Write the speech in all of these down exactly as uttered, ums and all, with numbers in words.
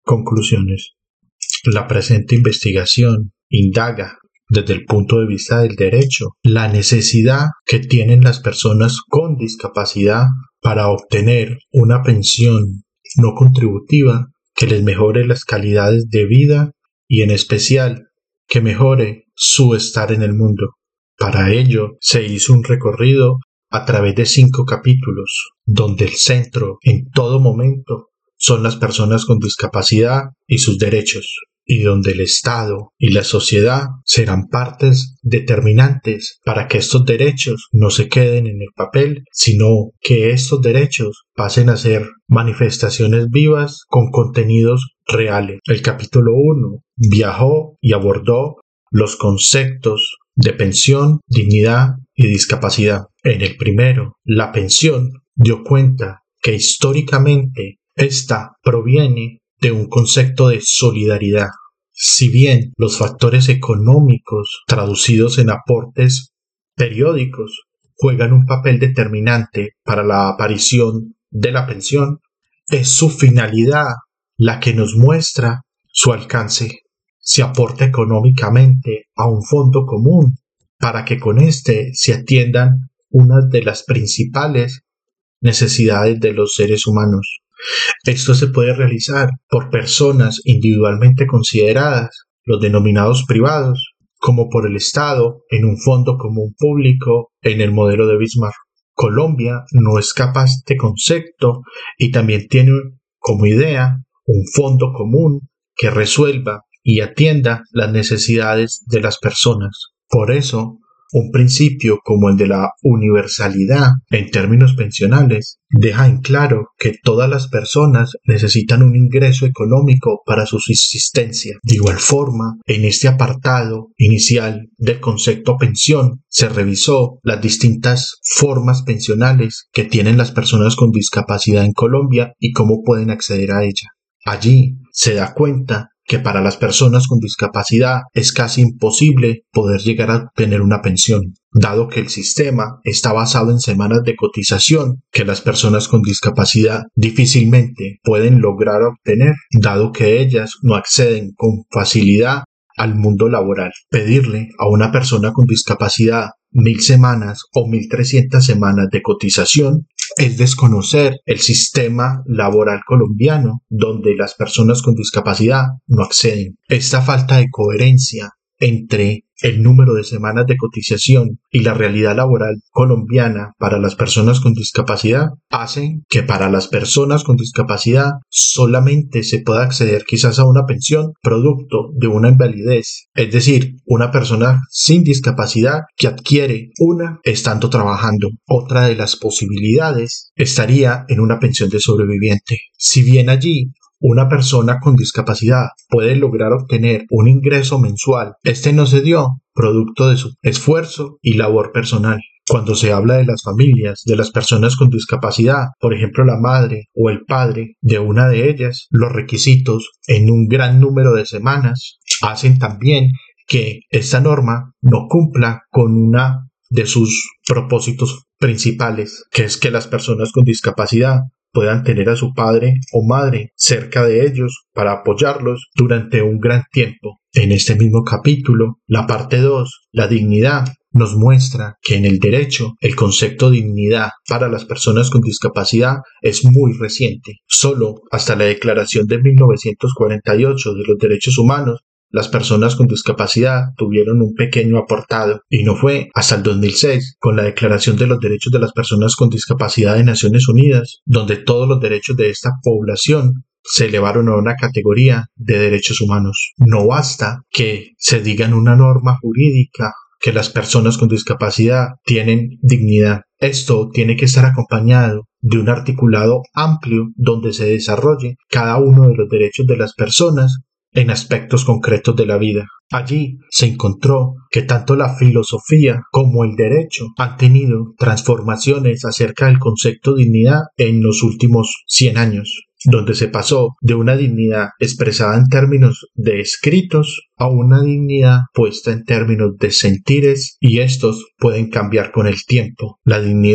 Conclusiones. La presente investigación indaga desde el punto de vista del derecho la necesidad que tienen las personas con discapacidad para obtener una pensión no contributiva que les mejore las calidades de vida y en especial que mejore su estar en el mundo. Para ello se hizo un recorrido a través de cinco capítulos, donde el centro en todo momento son las personas con discapacidad y sus derechos, y donde el Estado y la sociedad serán partes determinantes para que estos derechos no se queden en el papel, sino que estos derechos pasen a ser manifestaciones vivas con contenidos reales. El capítulo uno viajó y abordó los conceptos de pensión, dignidad y discapacidad. En el primero, la pensión dio cuenta que históricamente esta proviene de un concepto de solidaridad. Si bien los factores económicos traducidos en aportes periódicos juegan un papel determinante para la aparición de la pensión, es su finalidad la que nos muestra su alcance. Se aporta económicamente a un fondo común para que con éste se atiendan unas de las principales necesidades de los seres humanos. Esto se puede realizar por personas individualmente consideradas, los denominados privados, como por el Estado en un fondo común público en el modelo de Bismarck. Colombia no escapa a este concepto y también tiene como idea un fondo común que resuelva y atienda las necesidades de las personas. Por eso, un principio como el de la universalidad en términos pensionales deja en claro que todas las personas necesitan un ingreso económico para su subsistencia. De igual forma, en este apartado inicial del concepto pensión se revisó las distintas formas pensionales que tienen las personas con discapacidad en Colombia y cómo pueden acceder a ella. Allí se da cuenta que para las personas con discapacidad es casi imposible poder llegar a obtener una pensión, dado que el sistema está basado en semanas de cotización que las personas con discapacidad difícilmente pueden lograr obtener, dado que ellas no acceden con facilidad al mundo laboral. Pedirle a una persona con discapacidad mil semanas o mil trescientas semanas de cotización es desconocer el sistema laboral colombiano, donde las personas con discapacidad no acceden. Esta falta de coherencia entre el número de semanas de cotización y la realidad laboral colombiana para las personas con discapacidad hacen que para las personas con discapacidad solamente se pueda acceder quizás a una pensión producto de una invalidez, es decir, una persona sin discapacidad que adquiere una estando trabajando. Otra de las posibilidades estaría en una pensión de sobreviviente. Si bien allí una persona con discapacidad puede lograr obtener un ingreso mensual, este no se dio producto de su esfuerzo y labor personal. Cuando se habla de las familias, de las personas con discapacidad, por ejemplo la madre o el padre de una de ellas, los requisitos en un gran número de semanas hacen también que esta norma no cumpla con una de sus propósitos principales, que es que las personas con discapacidad puedan tener a su padre o madre cerca de ellos para apoyarlos durante un gran tiempo. En este mismo capítulo, la parte dos, la dignidad, nos muestra que en el derecho el concepto de dignidad para las personas con discapacidad es muy reciente. Solo hasta la Declaración de mil novecientos cuarenta y ocho de los Derechos Humanos las personas con discapacidad tuvieron un pequeño aportado, y no fue hasta el dos mil seis, con la Declaración de los Derechos de las Personas con Discapacidad de Naciones Unidas, donde todos los derechos de esta población se elevaron a una categoría de derechos humanos. No basta que se diga en una norma jurídica que las personas con discapacidad tienen dignidad. Esto tiene que estar acompañado de un articulado amplio donde se desarrolle cada uno de los derechos de las personas en aspectos concretos de la vida. Allí se encontró que tanto la filosofía como el derecho han tenido transformaciones acerca del concepto de dignidad en los últimos cien años, donde se pasó de una dignidad expresada en términos de escritos a una dignidad puesta en términos de sentires, y estos pueden cambiar con el tiempo. La dignidad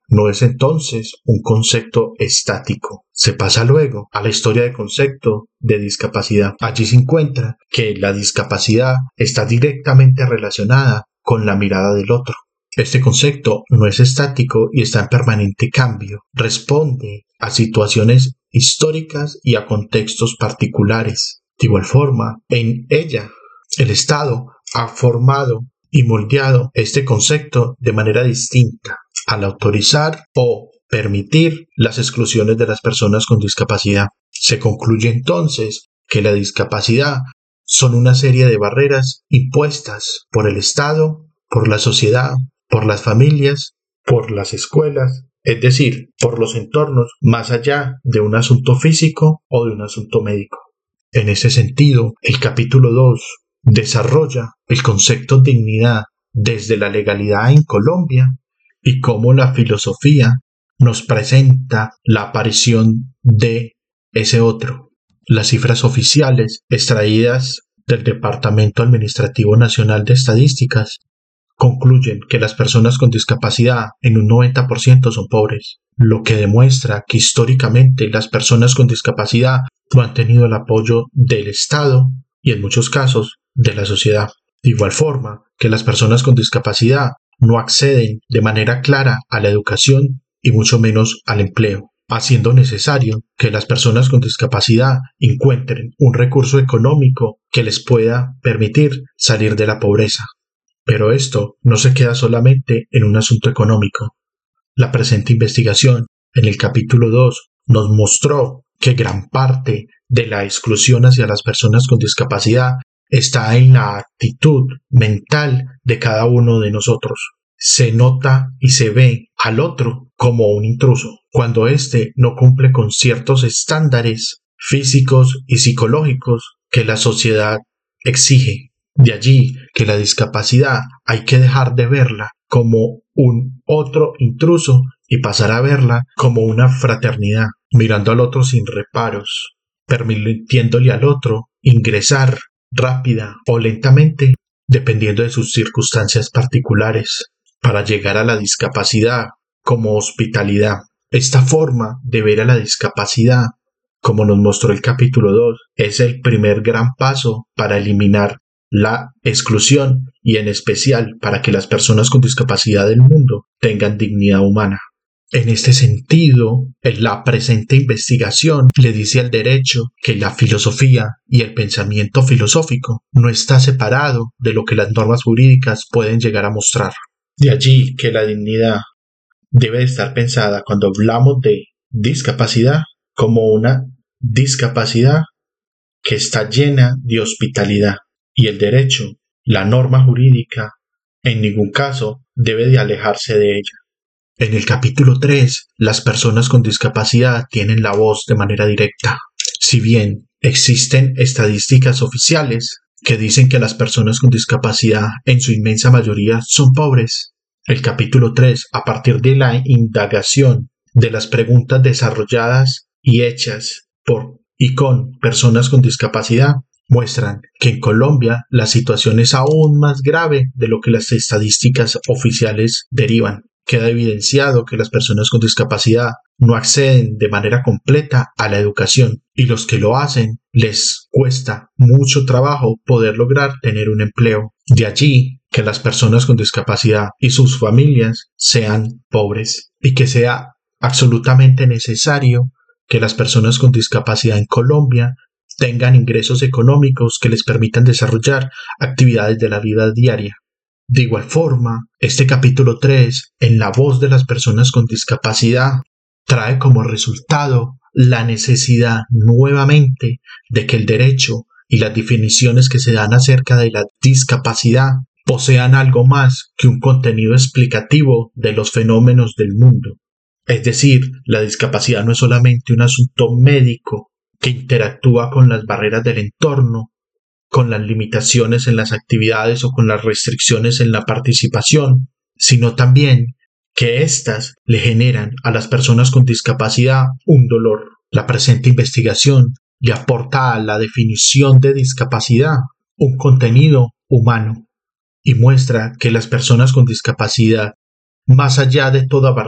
no es entonces un concepto estático. Se pasa luego a la historia de concepto de discapacidad. Allí se encuentra que la discapacidad está directamente relacionada con la mirada del otro. Este concepto no es estático y está en permanente cambio. Responde a situaciones históricas y a contextos particulares. De igual forma, en ella, el Estado ha formado y moldeado este concepto de manera distinta al autorizar o permitir las exclusiones de las personas con discapacidad. Se concluye entonces que la discapacidad son una serie de barreras impuestas por el Estado, por la sociedad, por las familias, por las escuelas, es decir, por los entornos más allá de un asunto físico o de un asunto médico. En ese sentido, el capítulo dos desarrolla el concepto de dignidad desde la legalidad en Colombia y cómo la filosofía nos presenta la aparición de ese otro. Las cifras oficiales extraídas del Departamento Administrativo Nacional de Estadísticas concluyen que las personas con discapacidad en un noventa por ciento son pobres, lo que demuestra que históricamente las personas con discapacidad no han tenido el apoyo del Estado y en muchos casos de la sociedad. De igual forma que las personas con discapacidad no acceden de manera clara a la educación y mucho menos al empleo, haciendo necesario que las personas con discapacidad encuentren un recurso económico que les pueda permitir salir de la pobreza. Pero esto no se queda solamente en un asunto económico. La presente investigación, en el capítulo dos, nos mostró que gran parte de la exclusión hacia las personas con discapacidad está en la actitud mental de cada uno de nosotros. Se nota y se ve al otro como un intruso, cuando éste no cumple con ciertos estándares físicos y psicológicos que la sociedad exige. De allí que la discapacidad hay que dejar de verla como un otro intruso y pasar a verla como una fraternidad, mirando al otro sin reparos, permitiéndole al otro ingresar rápida o lentamente, dependiendo de sus circunstancias particulares, para llegar a la discapacidad como hospitalidad. Esta forma de ver a la discapacidad, como nos mostró el capítulo dos, es el primer gran paso para eliminar la exclusión y en especial para que las personas con discapacidad del mundo tengan dignidad humana. En este sentido, en la presente investigación le dice al derecho que la filosofía y el pensamiento filosófico no está separado de lo que las normas jurídicas pueden llegar a mostrar. De allí que la dignidad debe estar pensada cuando hablamos de discapacidad como una discapacidad que está llena de hospitalidad. Y el derecho, la norma jurídica, en ningún caso debe de alejarse de ella. En el capítulo tres, las personas con discapacidad tienen la voz de manera directa. Si bien existen estadísticas oficiales que dicen que las personas con discapacidad en su inmensa mayoría son pobres, el capítulo tres, a partir de la indagación de las preguntas desarrolladas y hechas por y con personas con discapacidad, muestran que en Colombia la situación es aún más grave de lo que las estadísticas oficiales derivan. Queda evidenciado que las personas con discapacidad no acceden de manera completa a la educación y los que lo hacen les cuesta mucho trabajo poder lograr tener un empleo. De allí que las personas con discapacidad y sus familias sean pobres y que sea absolutamente necesario que las personas con discapacidad en Colombia tengan ingresos económicos que les permitan desarrollar actividades de la vida diaria. De igual forma, este capítulo tres, en la voz de las personas con discapacidad, trae como resultado la necesidad nuevamente de que el derecho y las definiciones que se dan acerca de la discapacidad posean algo más que un contenido explicativo de los fenómenos del mundo. Es decir, la discapacidad no es solamente un asunto médico que interactúa con las barreras del entorno, con las limitaciones en las actividades o con las restricciones en la participación, sino también que éstas le generan a las personas con discapacidad un dolor. La presente investigación le aporta a la definición de discapacidad un contenido humano y muestra que las personas con discapacidad, más allá de toda barrera,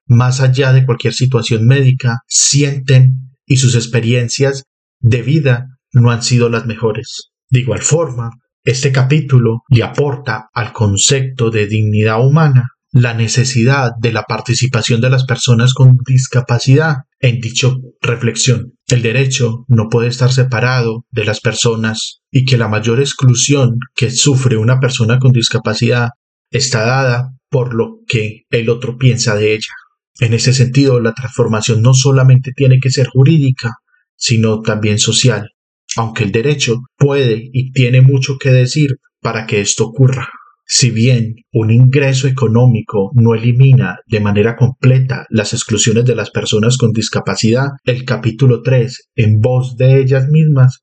más allá de cualquier situación médica, sienten y sus experiencias de vida no han sido las mejores. De igual forma, este capítulo le aporta al concepto de dignidad humana la necesidad de la participación de las personas con discapacidad en dicha reflexión. El derecho no puede estar separado de las personas y que la mayor exclusión que sufre una persona con discapacidad está dada por lo que el otro piensa de ella. En ese sentido, la transformación no solamente tiene que ser jurídica, sino también social, aunque el derecho puede y tiene mucho que decir para que esto ocurra. Si bien un ingreso económico no elimina de manera completa las exclusiones de las personas con discapacidad, el capítulo tres, en voz de ellas mismas,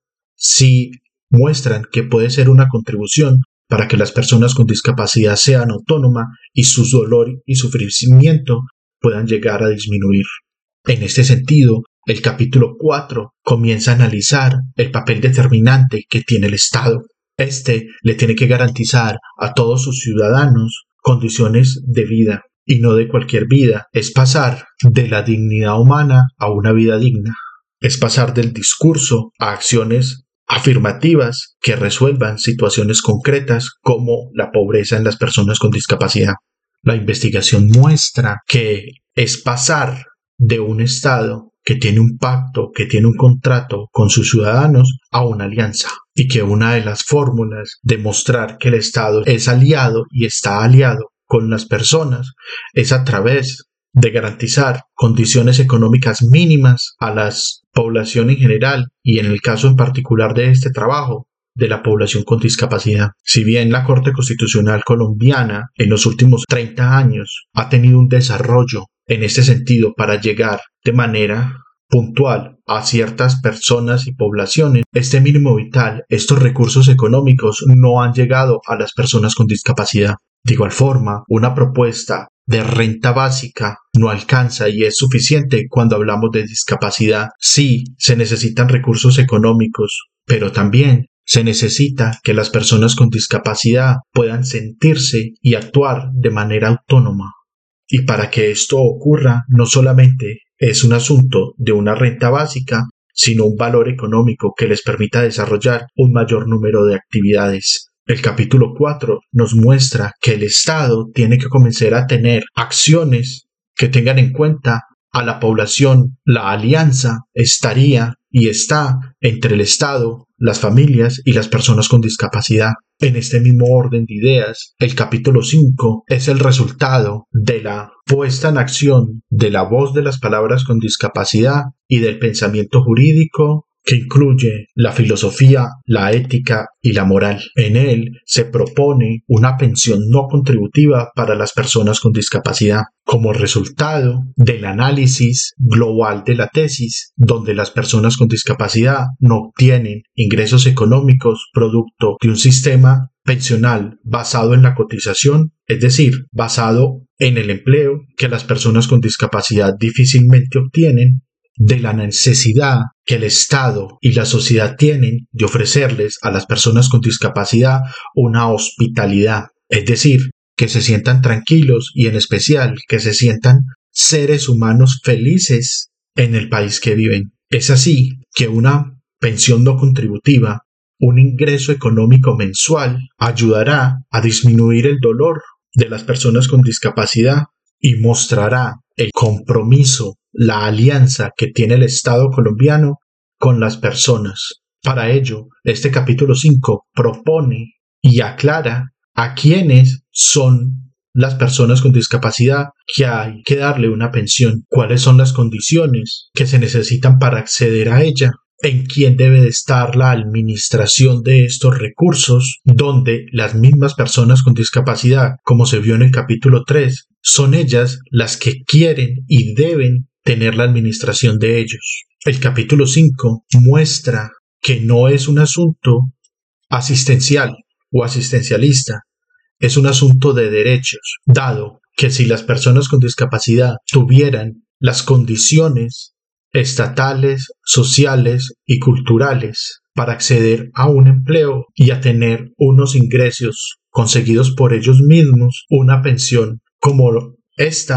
sí muestran que puede ser una contribución para que las personas con discapacidad sean autónomas y su dolor y sufrimiento puedan llegar a disminuir. En este sentido, el capítulo cuatro comienza a analizar el papel determinante que tiene el Estado. Este le tiene que garantizar a todos sus ciudadanos condiciones de vida, y no de cualquier vida. Es pasar de la dignidad humana a una vida digna. Es pasar del discurso a acciones afirmativas que resuelvan situaciones concretas como la pobreza en las personas con discapacidad. La investigación muestra que es pasar de un Estado que tiene un pacto, que tiene un contrato con sus ciudadanos, a una alianza, y que una de las fórmulas de mostrar que el Estado es aliado y está aliado con las personas es a través de garantizar condiciones económicas mínimas a la población en general y en el caso en particular de este trabajo, de la población con discapacidad. Si bien la Corte Constitucional colombiana en los últimos treinta años ha tenido un desarrollo en este sentido para llegar de manera puntual a ciertas personas y poblaciones, este mínimo vital, estos recursos económicos no han llegado a las personas con discapacidad. De igual forma, una propuesta de renta básica no alcanza y es suficiente cuando hablamos de discapacidad. Sí, se necesitan recursos económicos, pero también se necesita que las personas con discapacidad puedan sentirse y actuar de manera autónoma. Y para que esto ocurra, no solamente es un asunto de una renta básica, sino un valor económico que les permita desarrollar un mayor número de actividades. El capítulo cuatro nos muestra que el Estado tiene que comenzar a tener acciones que tengan en cuenta a la población. La alianza estaría y está entre el Estado, las familias y las personas con discapacidad. En este mismo orden de ideas, el capítulo cinco es el resultado de la puesta en acción de la voz de las palabras con discapacidad y del pensamiento jurídico que incluye la filosofía, la ética y la moral. En él se propone una pensión no contributiva para las personas con discapacidad, como resultado del análisis global de la tesis, donde las personas con discapacidad no obtienen ingresos económicos producto de un sistema pensional basado en la cotización, es decir, basado en el empleo que las personas con discapacidad difícilmente obtienen, de la necesidad que el Estado y la sociedad tienen de ofrecerles a las personas con discapacidad una hospitalidad, es decir, que se sientan tranquilos y en especial que se sientan seres humanos felices en el país que viven. Es así que una pensión no contributiva, un ingreso económico mensual, ayudará a disminuir el dolor de las personas con discapacidad y mostrará el compromiso, la alianza que tiene el Estado colombiano con las personas. Para ello, este capítulo cinco propone y aclara a quiénes son las personas con discapacidad que hay que darle una pensión, cuáles son las condiciones que se necesitan para acceder a ella, en quién debe de estar la administración de estos recursos, donde las mismas personas con discapacidad, como se vio en el capítulo tres, son ellas las que quieren y deben tener la administración de ellos. El capítulo cinco muestra que no es un asunto asistencial o asistencialista, es un asunto de derechos, dado que si las personas con discapacidad tuvieran las condiciones estatales, sociales y culturales para acceder a un empleo y a tener unos ingresos conseguidos por ellos mismos, una pensión como esta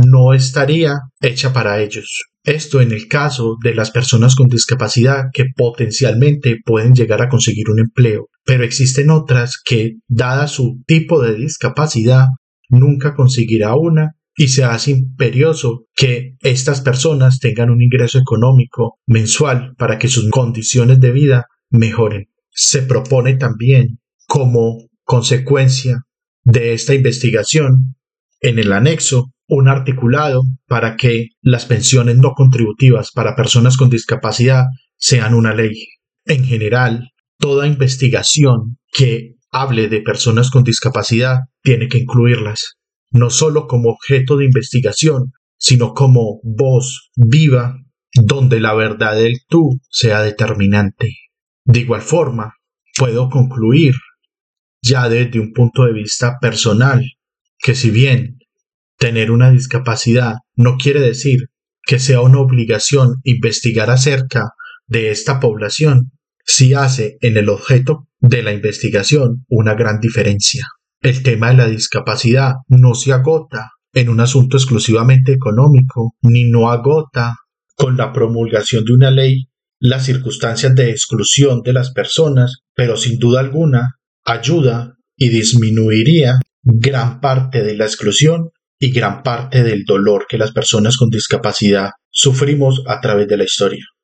no estaría hecha para ellos. Esto en el caso de las personas con discapacidad que potencialmente pueden llegar a conseguir un empleo, pero existen otras que, dada su tipo de discapacidad, nunca conseguirá una y se hace imperioso que estas personas tengan un ingreso económico mensual para que sus condiciones de vida mejoren. Se propone también, como consecuencia de esta investigación, en el anexo, un articulado para que las pensiones no contributivas para personas con discapacidad sean una ley. En general, toda investigación que hable de personas con discapacidad tiene que incluirlas, no solo como objeto de investigación, sino como voz viva donde la verdad del tú sea determinante. De igual forma, puedo concluir, ya desde un punto de vista personal, que si bien tener una discapacidad no quiere decir que sea una obligación investigar acerca de esta población, sí hace en el objeto de la investigación una gran diferencia. El tema de la discapacidad no se agota en un asunto exclusivamente económico, ni no agota con la promulgación de una ley las circunstancias de exclusión de las personas, pero sin duda alguna ayuda y disminuiría gran parte de la exclusión y gran parte del dolor que las personas con discapacidad sufrimos a través de la historia.